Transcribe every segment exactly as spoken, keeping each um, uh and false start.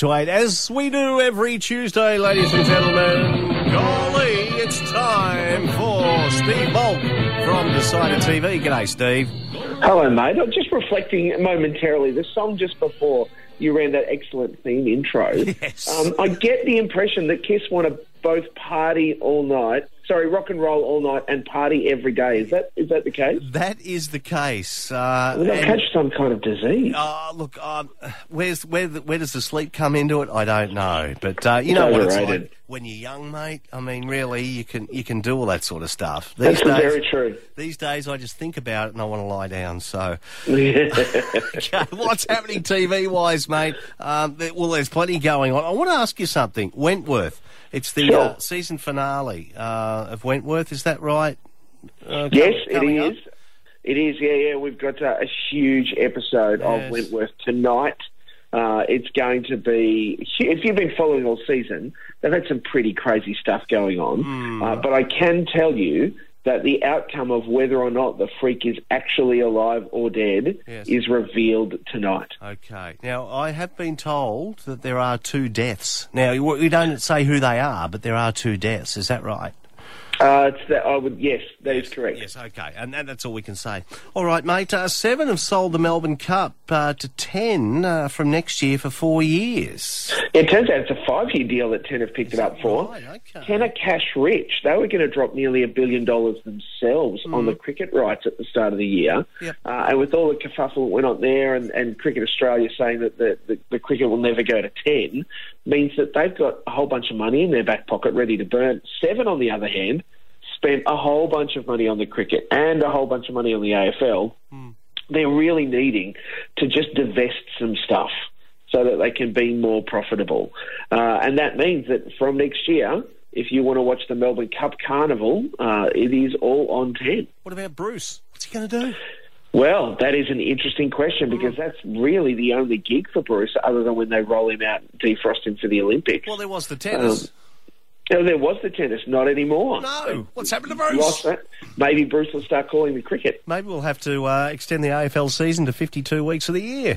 to eight, as we do every Tuesday, ladies and gentlemen. Golly, it's time for Steve Bulk from Decider T V. G'day, Steve. Hello, mate. I'm just reflecting momentarily. The song just before you ran that excellent theme intro. Yes. Um, I get the impression that Kiss want to both party all night, sorry, rock and roll all night and party every day. Is that is that the case? That is the case. Uh, Will they and- catch some kind of disease? Uh, look, um, where's where the, where does the sleep come into it? I don't know, but uh, you know It's what it's overrated. like when you're young, mate. I mean, really, you can you can do all that sort of stuff. These That's days, very true. These days, I just think about it and I want to lie down. So, Yeah. okay, what's happening T V wise, mate? Um, there, well, there's plenty going on. I want to ask you something. Wentworth. It's the Sure. uh, season finale uh, of Wentworth. Is that right? Uh, Yes, com- it coming is. up? It is, yeah, yeah. We've got uh, a huge episode Yes. of Wentworth tonight. Uh, it's going to be, if you've been following all season, they've had some pretty crazy stuff going on. Mm. Uh, but I can tell you that the outcome of whether or not the freak is actually alive or dead Yes. is revealed tonight. Okay. Now, I have been told that there are two deaths. Now, we don't say who they are, but there are two deaths. Is that right? Uh, it's that I would, yes, that is correct. Yes, okay. And that, that's all we can say. All right, mate. Uh, seven have sold the Melbourne Cup uh, to ten uh, from next year for four years. It turns out it's a five-year deal that Ten have picked it up for. Right, okay. Ten are cash rich. They were going to drop nearly a billion dollars themselves on the cricket rights at the start of the year. Yep. Uh, and with all the kerfuffle that went on there and, and Cricket Australia saying that the, the, the cricket will never go to ten, means that they've got a whole bunch of money in their back pocket ready to burn. Seven, on the other hand, spent a whole bunch of money on the cricket and a whole bunch of money on the A F L. Mm. They're really needing to just divest some stuff so that they can be more profitable. Uh, and that means that from next year, if you want to watch the Melbourne Cup Carnival, uh, it is all on ten. What about Bruce? What's he going to do? Well, that is an interesting question because that's really the only gig for Bruce other than when they roll him out and defrost him for the Olympics. Well, there was the tennis. Um, Oh, there was the tennis, not anymore. no. What's happened to Bruce? Lost that. Maybe Bruce will start calling the cricket. Maybe we'll have to uh, extend the A F L season to fifty-two weeks of the year.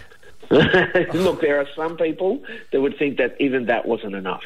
Look, there are some people that would think that even that wasn't enough.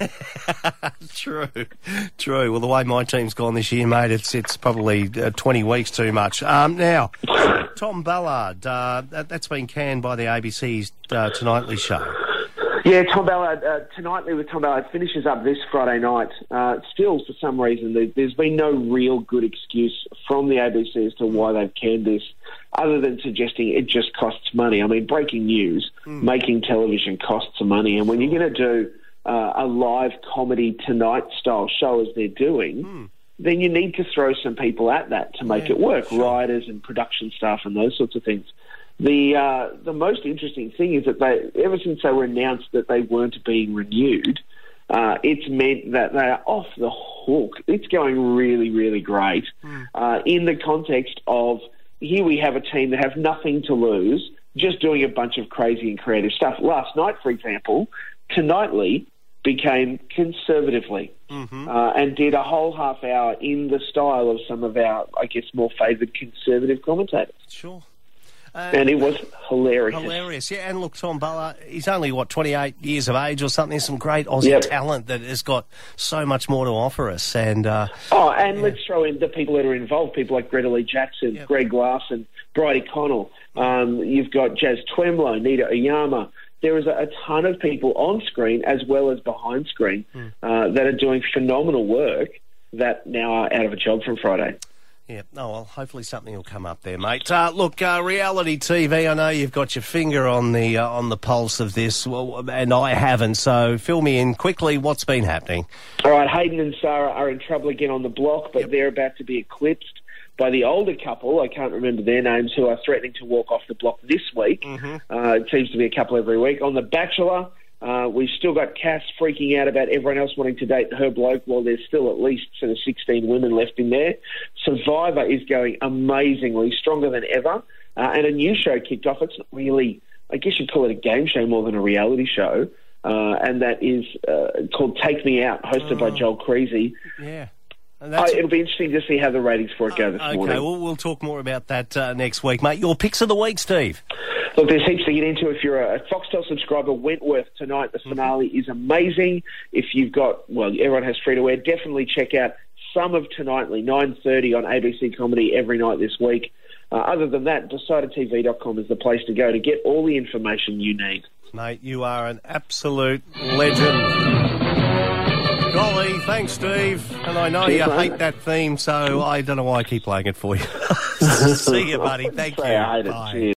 True, true. Well, the way my team's gone this year, mate, it's it's probably uh, twenty weeks too much. Um, now, Tom Ballard, uh, that, that's been canned by the A B C's uh, Tonightly show. Yeah, Tom Ballard, uh, Tonightly with Tom Ballard finishes up this Friday night. Uh, still, for some reason, there, there's been no real good excuse from the A B C as to why they've canned this, other than suggesting it just costs money. I mean, breaking news, Mm. making television costs money, and when you're going to do uh, a live comedy Tonight-style show as they're doing, Mm. then you need to throw some people at that to make Yeah, it work, sure. writers and production staff and those sorts of things. The uh, the most interesting thing is that they, ever since they were announced that they weren't being renewed, uh, it's meant that they are off the hook. It's going really, really great Mm. uh, in the context of here we have a team that have nothing to lose, just doing a bunch of crazy and creative stuff. Last night, for example, Tonightly became Conservatively Mm-hmm. uh, and did a whole half hour in the style of some of our, I guess, more favoured conservative commentators. Sure. Uh, And it was hilarious. Hilarious, yeah. And look, Tom Ballard, he's only, what, twenty-eight years of age or something? Some great Aussie Yep. talent that has got so much more to offer us. And uh, Oh, and let's throw in the people that are involved, people like Greta Lee Jackson, Yep. Greg Larson, Bridie Connell. Um, you've got Jazz Twemlow, Nita Oyama. There is a, a ton of people on screen as well as behind screen Mm. uh, that are doing phenomenal work that now are out of a job from Friday. yeah, oh, well, hopefully something will come up there, mate. Uh, look, uh, reality T V, I know you've got your finger on the uh, on the pulse of this, well, and I haven't, so fill me in quickly. What's been happening? All right, Hayden and Sarah are in trouble again on the block, but Yep. they're about to be eclipsed by the older couple, I can't remember their names, who are threatening to walk off the block this week. Mm-hmm. Uh, it seems to be a couple every week. On The Bachelor, uh, we've still got Cass freaking out about everyone else wanting to date her bloke while there's still at least sort of sixteen women left in there. Survivor is going amazingly, stronger than ever. Uh, and a new show kicked off. It's not really, I guess you'd call it a game show more than a reality show. Uh, and that is uh, called Take Me Out, hosted Oh. by Joel Creasy. Yeah. And Uh, that's, it'll be interesting to see how the ratings for it go this okay, morning. well, we'll talk more about that uh, next week, mate. Your picks of the week, Steve. Look, there's heaps to get into. If you're a Foxtel subscriber, Wentworth tonight, the finale is amazing. If you've got, well, everyone has free-to-air, definitely check out some of Tonightly, nine thirty on A B C Comedy every night this week. Uh, other than that, decider T V dot com is the place to go to get all the information you need. Mate, you are an absolute legend. Golly, thanks, Steve. And I know Cheers, you mate. hate that theme, so I don't know why I keep playing it for you. See you, buddy. Thank you. I hate it. Bye. Cheers.